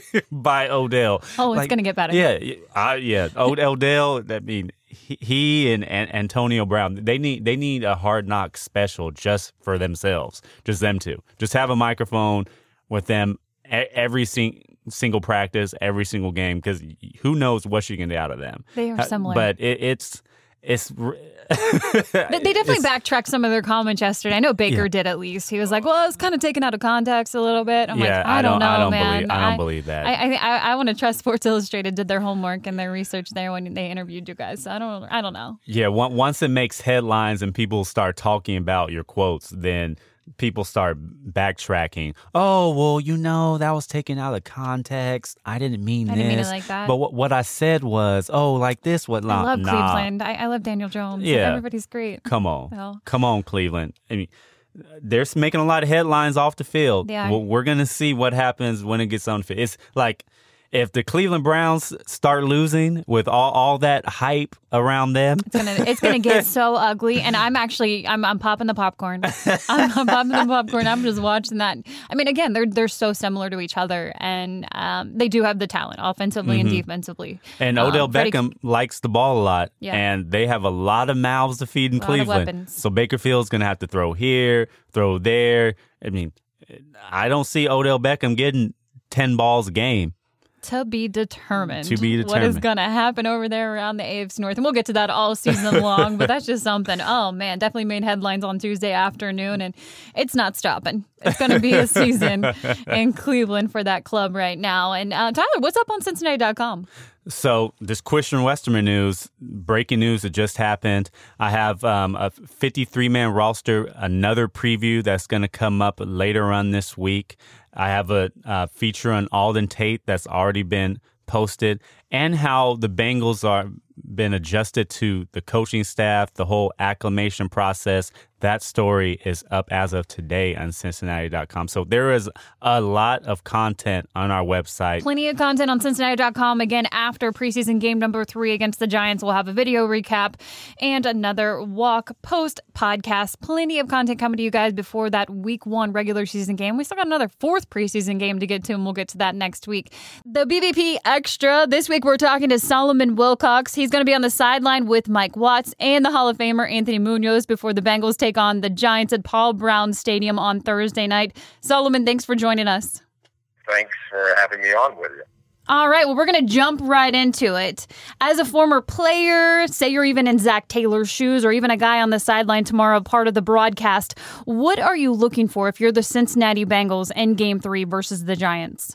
by Odell. Oh, it's like, gonna get better. Yeah, I, yeah. Odell. I mean, he, he and, and Antonio Brown. They need they need a Hard Knock special just for themselves, just them two. Just have a microphone with them every sing, single practice, every single game, because who knows what you can get out of them. They are similar, but it, it's. It's they definitely it's, backtracked some of their comments yesterday. I know Baker yeah. did at least. He was like, "Well, it's kind of taken out of context a little bit." I'm yeah, like, "I, I don't, don't know, I don't man. Believe, I don't I, believe that." I I, I want to trust Sports Illustrated did their homework and their research there when they interviewed you guys. So I don't I don't know. Yeah, once it makes headlines and people start talking about your quotes, then people start backtracking. Oh, well, you know, that was taken out of context. I didn't mean I this. didn't mean it like that. But what, what I said was, oh, like this. What? I love nah. Cleveland. I, I love Daniel Jones. Yeah. Everybody's great. Come on. Well. Come on, Cleveland. I mean, they're making a lot of headlines off the field. Yeah. Well, we're going to see what happens when it gets on the field. It's like if the Cleveland Browns start losing with all, all that hype around them, it's gonna it's gonna get so ugly. And I'm actually I'm I'm popping the popcorn. I'm, I'm popping the popcorn. I'm just watching that. I mean, again, they're they're so similar to each other, and um, they do have the talent offensively mm-hmm. and defensively. And Odell um, Beckham Freddie, likes the ball a lot, yeah. and they have a lot of mouths to feed in a Cleveland. So Baker Field's gonna have to throw here, throw there. I mean, I don't see Odell Beckham getting ten balls a game. To be determined. To be determined. What is going to happen over there around the A F C North. And we'll get to that all season long, but that's just something. Oh, man, definitely made headlines on Tuesday afternoon, and it's not stopping. It's going to be a season in Cleveland for that club right now. And uh, Tyler, what's up on Cincinnati dot com? So this Christian Westerman news, breaking news that just happened. I have um, a fifty-three man roster, another preview that's going to come up later on this week. I have a uh, feature on Alden Tate that's already been posted. and how the Bengals are been adjusted to the coaching staff, the whole acclimation process. That story is up as of today on Cincinnati dot com. So there is a lot of content on our website. Plenty of content on Cincinnati dot com. Again, after preseason game number three against the Giants, we'll have a video recap and another walk post podcast. Plenty of content coming to you guys before that week one regular season game. We still got another fourth preseason game to get to, and we'll get to that next week. The B V P Extra. This week we're talking to Solomon Wilcox. He's going to be on the sideline with Mike Watts and the Hall of Famer Anthony Munoz before the Bengals take on the Giants at Paul Brown Stadium on Thursday night. Solomon, thanks for joining us. Thanks for having me on with you. All right, well, we're going to jump right into it. As a former player, say you're even in Zach Taylor's shoes or even a guy on the sideline tomorrow, part of the broadcast, what are you looking for if you're the Cincinnati Bengals in Game three versus the Giants?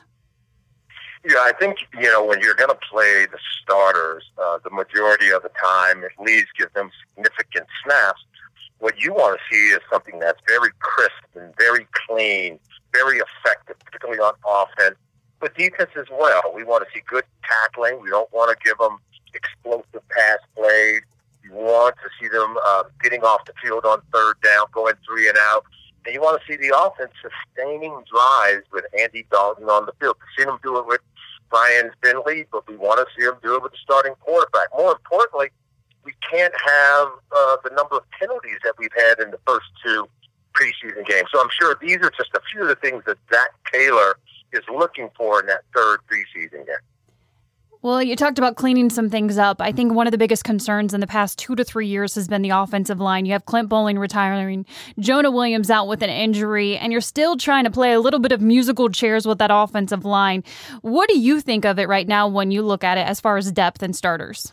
Yeah, I think, you know, when you're going to play the starters, uh, the majority of the time, at least give them significant snaps, what you want to see is something that's very crisp and very clean, very effective, particularly on offense, but defense as well. We want to see good tackling. We don't want to give them explosive pass plays. You want to see them uh, getting off the field on third down, going three and out. And you want to see the offense sustaining drives with Andy Dalton on the field. We've seen them do it with Ryan Finley, but we want to see them do it with the starting quarterback. More importantly, we can't have uh, the number of penalties that we've had in the first two preseason games. So I'm sure these are just a few of the things that Zach Taylor is looking for in that third preseason game. Well, you talked about cleaning some things up. I think one of the biggest concerns in the past two to three years has been the offensive line. You have Clint Bowling retiring, Jonah Williams out with an injury, and you're still trying to play a little bit of musical chairs with that offensive line. What do you think of it right now when you look at it as far as depth and starters?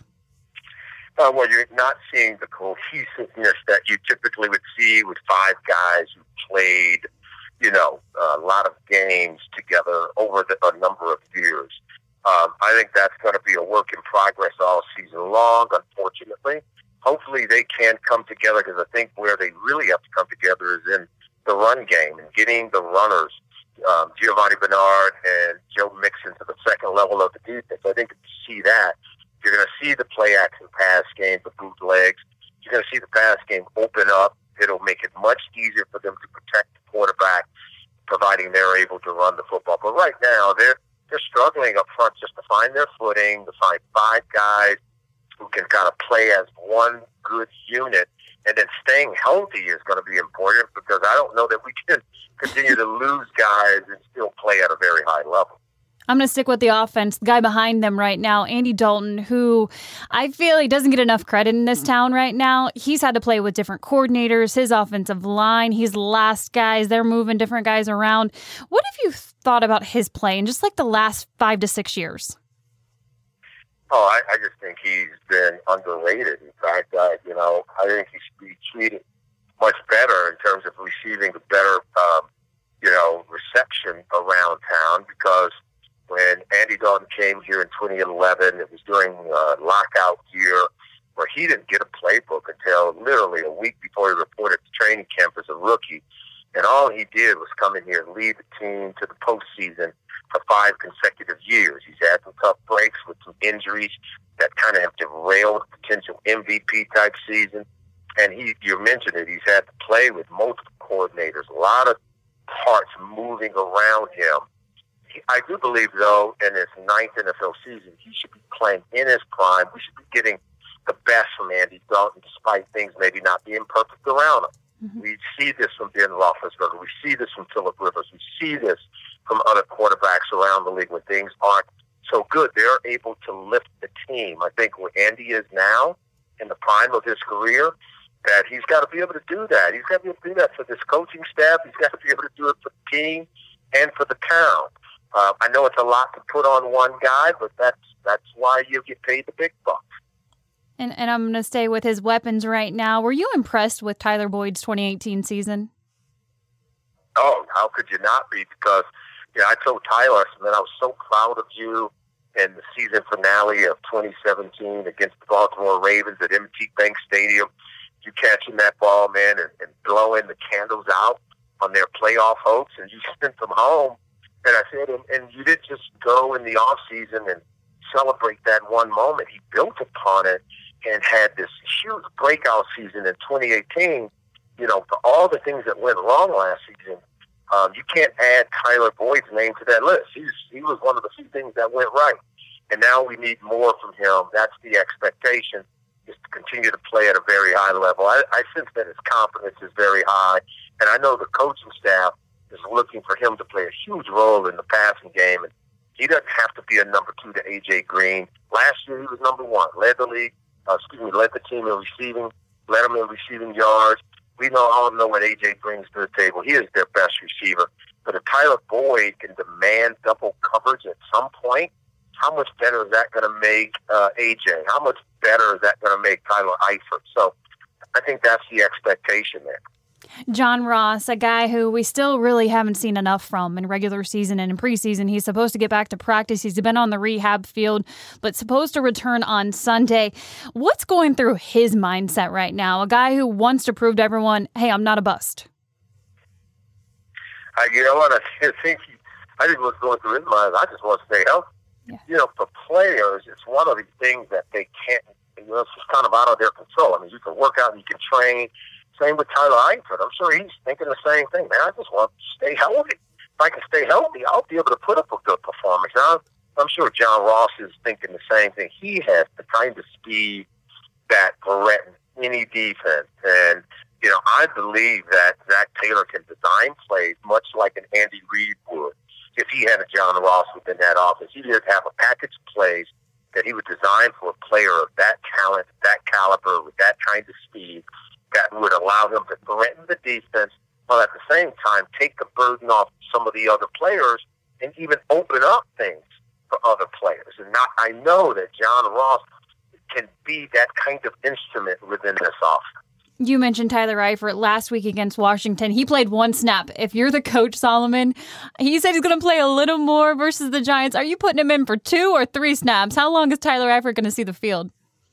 Uh, well, you're not seeing the cohesiveness that you typically would see with five guys who played, you know, a lot of games together over the, a number of years. Um, I think that's going to be a work in progress all season long, unfortunately. Hopefully they can come together, because I think where they really have to come together is in the run game and getting the runners, um, Giovanni Bernard and Joe Mixon, to the second level of the defense. I think if you see that, you're going to see the play-action pass game, the bootlegs. You're going to see the pass game open up. It'll make it much easier for them to protect the quarterback, providing they're able to run the football. But right now, they're they're struggling up front just to find their footing, to find five guys who can kind of play as one good unit. And then staying healthy is going to be important, because I don't know that we can continue to lose guys and still play at a very high level. I'm going to stick with the offense. The guy behind them right now, Andy Dalton, who I feel he doesn't get enough credit in this town right now. He's had to play with different coordinators, his offensive line. He's the last guys. They're moving different guys around. What have you thought about his play in just like the last five to six years? Oh, I, I just think he's been underrated. In fact, uh, you know, I think he should be treated much better in terms of receiving the better, um, you know, reception around town, because when Andy Dalton came here in twenty eleven, it was during uh, lockout year, where he didn't get a playbook until literally a week before he reported to training camp as a rookie. And all he did was come in here and lead the team to the postseason for five consecutive years. He's had some tough breaks with some injuries that kind of have derailed a potential M V P type season. And he, you mentioned it, he's had to play with multiple coordinators, a lot of parts moving around him. I do believe, though, in his ninth N F L season, he should be playing in his prime. We should be getting the best from Andy Dalton, despite things maybe not being perfect around him. Mm-hmm. We see this from Ben Roethlisberger. We see this from Phillip Rivers. We see this from other quarterbacks around the league when things aren't so good. They're able to lift the team. I think where Andy is now, in the prime of his career, that he's got to be able to do that. He's got to be able to do that for this coaching staff. He's got to be able to do it for the team and for the town. Uh, I know it's a lot to put on one guy, but that's that's why you get paid the big bucks. And and I'm going to stay with his weapons right now. Were you impressed with Tyler Boyd's twenty eighteen season? Oh, how could you not be? Because, you know, I told Tyler, I said, man, I was so proud of you in the season finale of twenty seventeen against the Baltimore Ravens at M T Bank Stadium. You catching that ball, man, and, and blowing the candles out on their playoff hopes, and you sent them home. And I said, and, and you didn't just go in the off season and celebrate that one moment. He built upon it and had this huge breakout season in twenty eighteen. You know, for all the things that went wrong last season, um, you can't add Tyler Boyd's name to that list. He's, he was one of the few things that went right. And now we need more from him. That's the expectation, is to continue to play at a very high level. I, I sense that his confidence is very high, and I know the coaching staff is looking for him to play a huge role in the passing game. And he doesn't have to be a number two to A J Green. Last year he was number one, led the league, uh, excuse me, led the team in receiving, led them in receiving yards. We know all know what A J brings to the table. He is their best receiver. But if Tyler Boyd can demand double coverage at some point, how much better is that going to make uh, A J? How much better is that going to make Tyler Eifert? So I think that's the expectation there. John Ross, a guy who we still really haven't seen enough from in regular season and in preseason. He's supposed to get back to practice. He's been on the rehab field, but supposed to return on Sunday. What's going through his mindset right now? A guy who wants to prove to everyone, hey, I'm not a bust. Uh, you know what? I think he, I think what's going through his mind, I just want to stay healthy. Yeah. You know, for players, it's one of these things that they can't, you know, it's just kind of out of their control. I mean, you can work out and you can train. Same with Tyler Eifert. I'm sure he's thinking the same thing. Man, I just want to stay healthy. If I can stay healthy, I'll be able to put up a good performance. Now, I'm sure John Ross is thinking the same thing. He has the kind of speed that threatens any defense. And, you know, I believe that Zach Taylor can design plays much like an Andy Reid would if he had a John Ross within that offense. He did have a package of plays that he would design for a player of that talent, that caliber, with that kind of speed, that would allow him to threaten the defense, while at the same time take the burden off some of the other players and even open up things for other players. And not, I know that John Ross can be that kind of instrument within this offense. You mentioned Tyler Eifert last week against Washington. He played one snap. If you're the coach, Solomon, he said he's going to play a little more versus the Giants. Are you putting him in for two or three snaps? How long is Tyler Eifert going to see the field?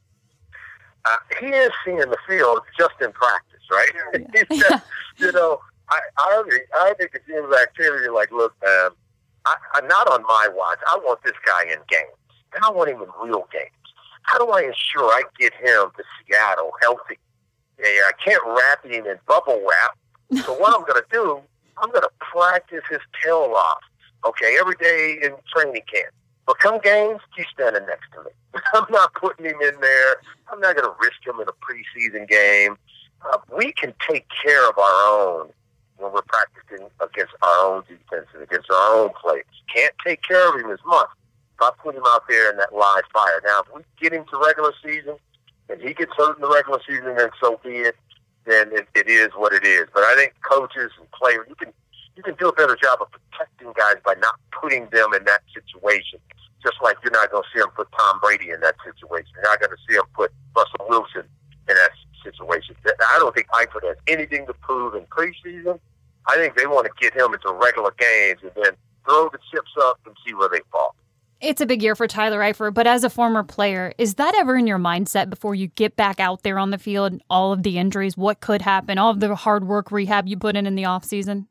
Uh, he is seeing the field just in practice, right? Yeah. just, you know, I I, I think it's in activity like, look, man, I, I'm not on my watch. I want this guy in games. And I want him in real games. How do I ensure I get him to Seattle healthy? Yeah, I can't wrap him in bubble wrap. So what I'm going to do, I'm going to practice his tail off, okay, every day in training camp. But come games, he's standing next to me. I'm not putting him in there. I'm not going to risk him in a preseason game. Uh, we can take care of our own when we're practicing against our own defense and against our own players. Can't take care of him as much if I put him out there in that live fire. Now, if we get him to regular season and he gets hurt in the regular season, then so be it. Then it, it is what it is. But I think coaches and players, you can you can do a better job of protecting guys by not putting them in that situation. Just like you're not going to see him put Tom Brady in that situation. You're not going to see him put Russell Wilson in that situation. I don't think Eifert has anything to prove in preseason. I think they want to get him into regular games and then throw the chips up and see where they fall. It's a big year for Tyler Eifert, but as a former player, is that ever in your mindset before you get back out there on the field, all of the injuries, what could happen, all of the hard work rehab you put in in the offseason?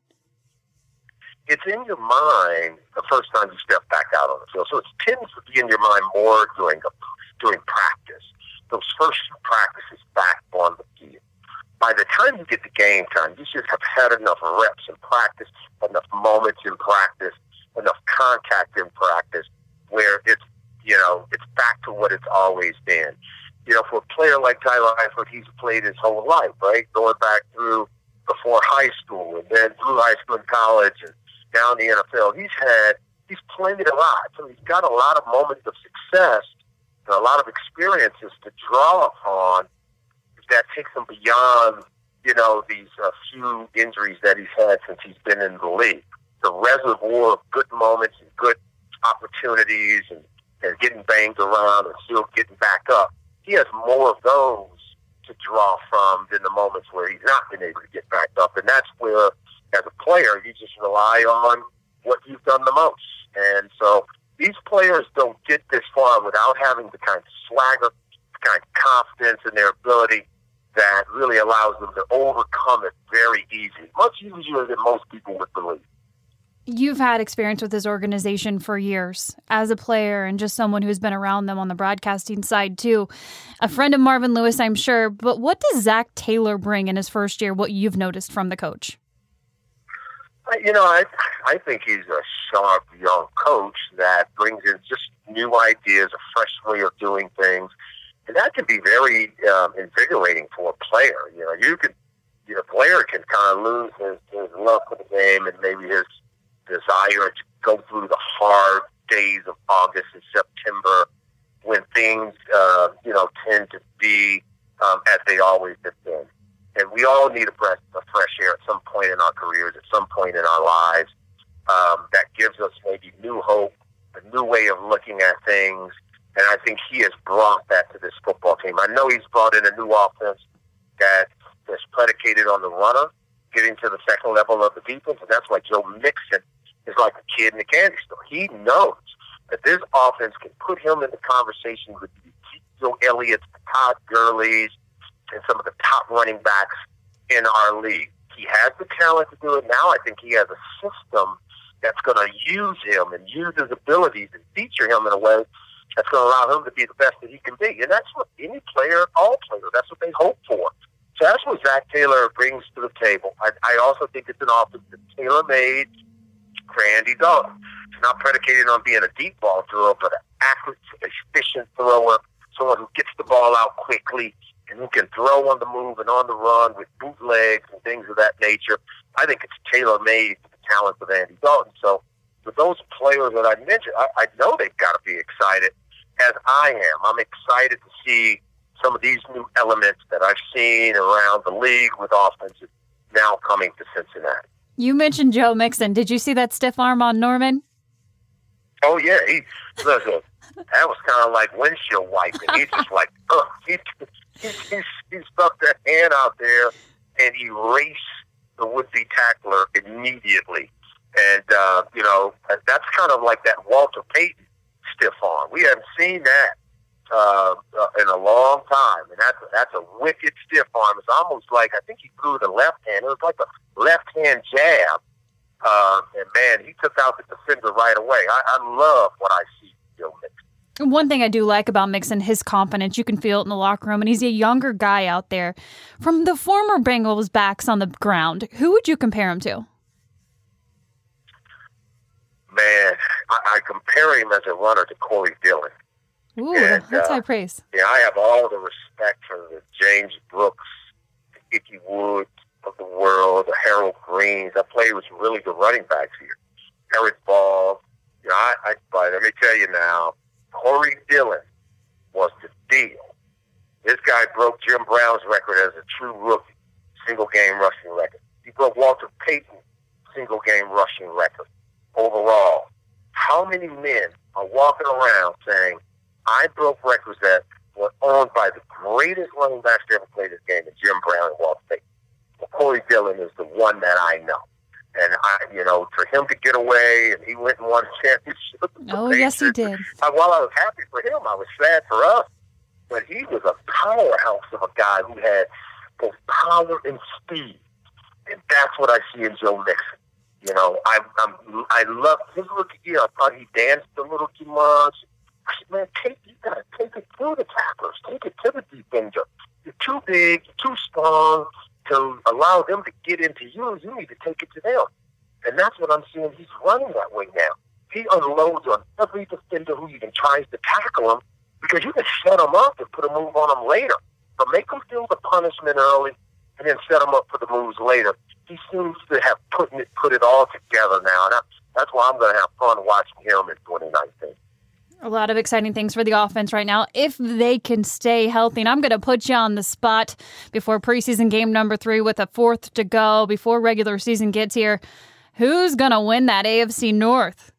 It's in your mind the first time you step back out on the field. So it tends to be in your mind more during a, during practice. Those first few practices back on the field. By the time you get to game time, you should have had enough reps in practice, enough moments in practice, enough contact in practice, where it's, you know, it's back to what it's always been. You know, for a player like Tyler Eifert, he's played his whole life, right? Going back through before high school and then through high school and college and down the N F L. He's had, he's played a lot. So he's got a lot of moments of success and a lot of experiences to draw upon that takes him beyond, you know, these uh, few injuries that he's had since he's been in the league. The reservoir of good moments and good opportunities and, and getting banged around and still getting back up. He has more of those to draw from than the moments where he's not been able to get back up. And that's where, as a player, you just rely on what you've done the most. And so these players don't get this far without having the kind of swagger, the kind of confidence in their ability that really allows them to overcome it very easy, much easier than most people would believe. You've had experience with this organization for years as a player and just someone who's been around them on the broadcasting side too. A friend of Marvin Lewis, I'm sure. But what does Zac Taylor bring in his first year, what you've noticed from the coach? You know, I I think he's a sharp young coach that brings in just new ideas, a fresh way of doing things. And that can be very um, invigorating for a player. You know, you could, you know, player can kind of lose his, his love for the game and maybe his desire to go through the hard days of August and September when things, uh, you know, tend to be um, as they always have been. And we all need a breath of fresh air at some point in our careers, at some point in our lives, um, that gives us maybe new hope, a new way of looking at things. And I think he has brought that to this football team. I know he's brought in a new offense that is predicated on the runner, getting to the second level of the defense, and that's why Joe Mixon is like a kid in a candy store. He knows that this offense can put him in the conversation with the Ezekiel Elliott's, the Todd Gurley's, and some of the top running backs in our league. He has the talent to do it now. I think he has a system that's going to use him and use his abilities and feature him in a way that's going to allow him to be the best that he can be. And that's what any player, all players, that's what they hope for. So that's what Zac Taylor brings to the table. I, I also think it's an offense that's tailor-made for Andy Dalton. It's not predicated on being a deep ball thrower, but an accurate, efficient thrower, someone who gets the ball out quickly and who can throw on the move and on the run with bootlegs and things of that nature. I think it's tailor-made for the talents of Andy Dalton. So for those players that I mentioned, I, I know they've got to be excited, as I am. I'm excited to see some of these new elements that I've seen around the league with offenses now coming to Cincinnati. You mentioned Joe Mixon. Did you see that stiff arm on Norman? Oh, yeah. He, listen, that was kind of like windshield wiping. He's just like, ugh. He, he, he, he stuck that hand out there and erased the would-be tackler immediately. And, uh, you know, that's kind of like that Walter Payton stiff arm. We haven't seen that uh, uh, in a long time. And that's, that's a wicked stiff arm. It's almost like, I think he threw the left hand. It was like a left-hand jab. Uh, and, man, he took out the defender right away. I, I love what I see from Joe Mixon. One thing I do like about Mixon, his confidence. You can feel it in the locker room, and he's a younger guy out there. From the former Bengals backs on the ground, who would you compare him to? Man, I, I compare him as a runner to Corey Dillon. Ooh, and, that's uh, high praise. Yeah, I have all the respect for the James Brooks, the Ickey Woods of the world, the Harold Greens. I played with some really good running backs here. Eric Ball. You know, I, I, but let me tell you now, Corey Dillon was the deal. This guy broke Jim Brown's record as a true rookie, single-game rushing record. He broke Walter Payton's single-game rushing record overall. How many men are walking around saying, I broke records that were owned by the greatest running backs to ever play this game, and Jim Brown and Walter Payton? Well, Corey Dillon is the one that I know. And, I, you know, for him to get away, and he went and won a championship. Oh, yes, he did. I, while I was happy for him, I was sad for us. But he was a powerhouse of a guy who had both power and speed. And that's what I see in Joe Mixon. You know, I I'm, I love his rookie year. I thought he danced a little too much. I said, man, take, you got to take it through the tacklers. Take it to the defender. You're too big. You're too strong to allow them to get into you. You need to take it to them. And that's what I'm seeing. He's running that way now. He unloads on every defender who even tries to tackle him because you can set them up and put a move on them later. But make them feel the punishment early and then set them up for the moves later. He seems to have put it, put it all together now. And that's why I'm going to have fun watching him in twenty nineteen. A lot of exciting things for the offense right now if they can stay healthy. And I'm going to put you on the spot before preseason game number three with a fourth to go before regular season gets here. Who's going to win that A F C North?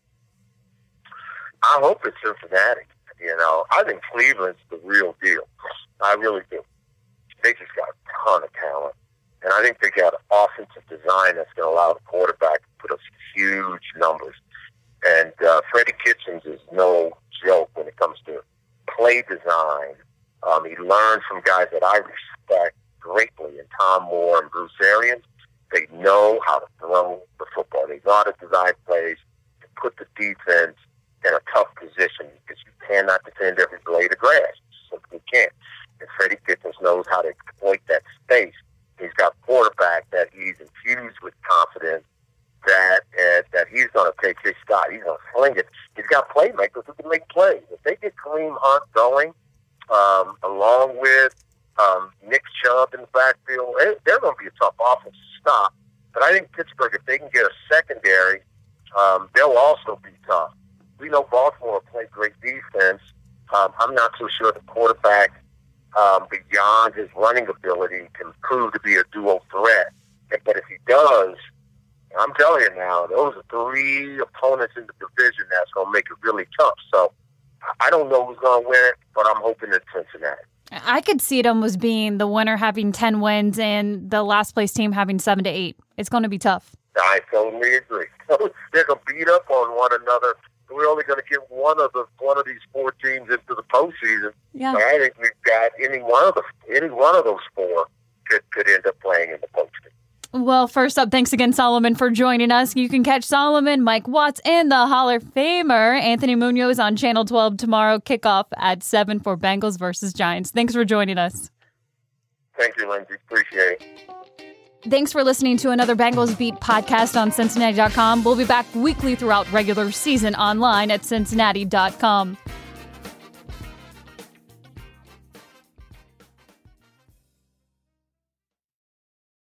I hope it's Cincinnati. You know, I think Cleveland's the real deal. I really do. They just got a ton of talent. And I think they got an offensive design that's going to allow the quarterback to put up huge numbers. And uh, Freddie Kitchens is no joke when it comes to play design. Um, he learned from guys that I respect greatly in Tom Moore and Bruce Arians. They know how to throw the football. They know how to design plays to put the defense in a tough position because you cannot defend every blade of grass. You simply can't. And Freddie Kitchens knows how to exploit that space. He's got a quarterback that he's infused with confidence that uh, that he's going to take his shot. He's going to sling it. He's got playmakers who can make plays. If they get Kareem Hunt going, um, along with um, Nick Chubb in the backfield, they're going to be a tough offense to stop. But I think Pittsburgh, if they can get a secondary, um, they'll also be tough. We know Baltimore play great defense. Um, I'm not so sure the quarterback, um, beyond his running ability, can prove to be a dual threat. But if he does, I'm telling you now, those are three opponents in the division that's going to make it really tough. So I don't know who's going to win it, but I'm hoping it's Cincinnati. I could see it almost being the winner having ten wins and the last place team having seven to eight. It's going to be tough. I totally agree. They're going to beat up on one another. We're only going to get one of the one of these four teams into the postseason. Yeah. But I think we've got any one of the any one of those four could could end up playing in the postseason. Well, first up, thanks again, Solomon, for joining us. You can catch Solomon, Mike Watts, and the Hall of Famer Anthony Munoz on Channel twelve tomorrow. Kickoff at seven for Bengals versus Giants. Thanks for joining us. Thank you, Lindsay. Appreciate it. Thanks for listening to another Bengals Beat podcast on Cincinnati dot com. We'll be back weekly throughout regular season online at Cincinnati dot com.